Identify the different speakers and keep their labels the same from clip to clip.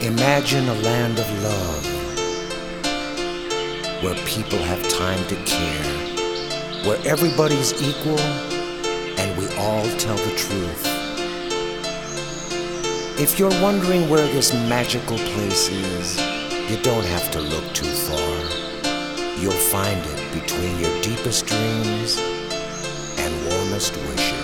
Speaker 1: Imagine a land of love, where people have time to care, where everybody's equal and we all tell the truth. If you're wondering where this magical place is, you don't have to look too far. You'll find it between your deepest dreams and warmest wishes.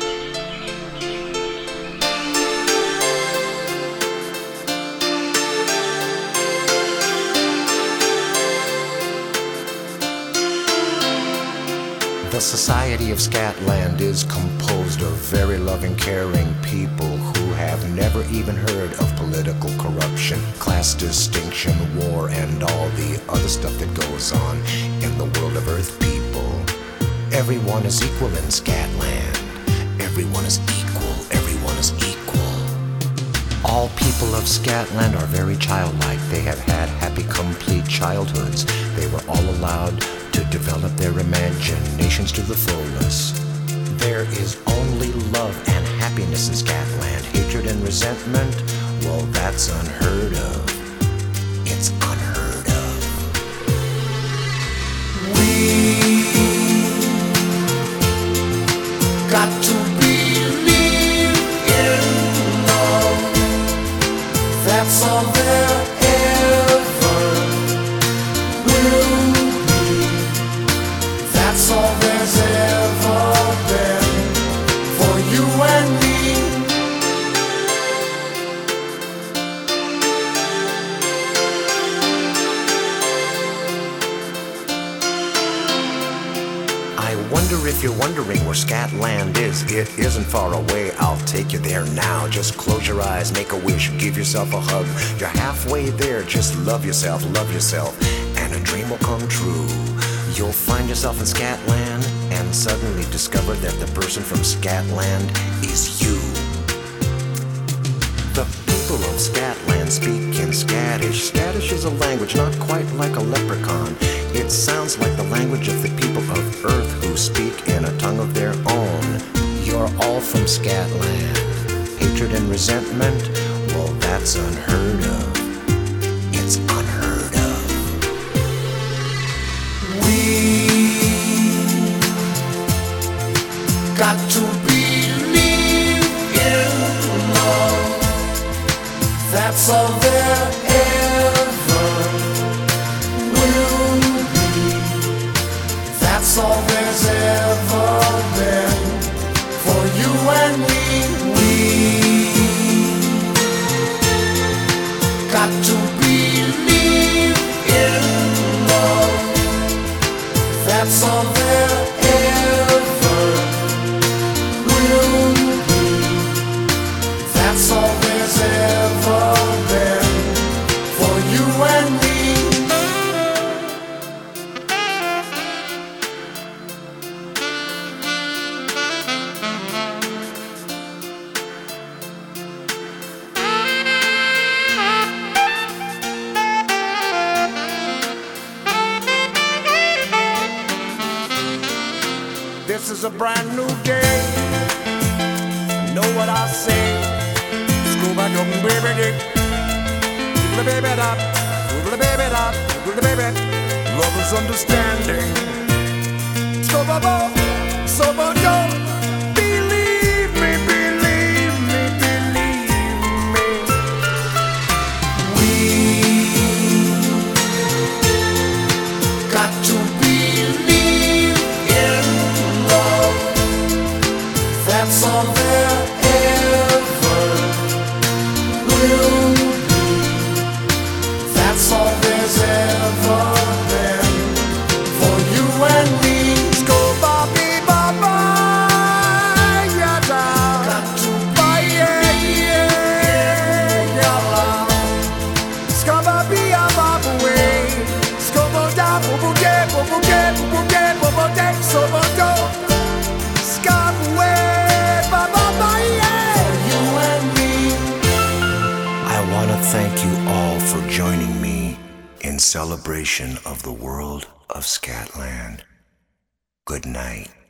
Speaker 1: The Society of Scatland is composed of very loving, caring people who have never even heard of political corruption, class distinction, war, and all the other stuff that goes on in the world of Earth people. Everyone is equal in Scatland. Everyone is equal. Everyone is equal. All people of Scatland are very childlike. They have had happy, complete childhoods. They were all allowed to develop their imaginations to the fullest. There is only love and happiness in Scatland. Hatred and resentment, well, that's unheard of. It's unheard of. We got to believe in love. That's all there ever will. That's all there's ever been for you and me. I wonder if you're wondering where Scatland is. It isn't far away, I'll take you there now. Just close your eyes, make a wish, give yourself a hug. You're halfway there, just love yourself, and a dream will come true. You'll find yourself in Scatland and suddenly discover that the person from Scatland is you. The people of Scatland speak in Scattish. Scattish is a language not quite like a leprechaun. It sounds like the language of the people of Earth who speak in a tongue of their own. You're all from Scatland. Hatred and resentment, well, that's unheard of. It's unheard of. Got to believe in love. That's all there ever will be. That's all there's ever been for you and me. We got to believe in love. That's all there ever will be. That's all there's ever been for you and me. This is a brand new day. Know what I say? School back up and baby dick. The baby dot, the baby dot, the baby. Love is understanding. So baba, so baba. Believe me, believe me, believe me. We got to believe in love. That's all there ever will be. That's all there's ever been for you and me. Go Bobby Baba, yada. Got to buy yalla. Scaba be a babu way. Scobo da bubu get, bubu get, bubu get, bubu get, so do. Scaba way, Baba for you and me. I want to thank you all for joining me in celebration of the world of Scatland. Good night.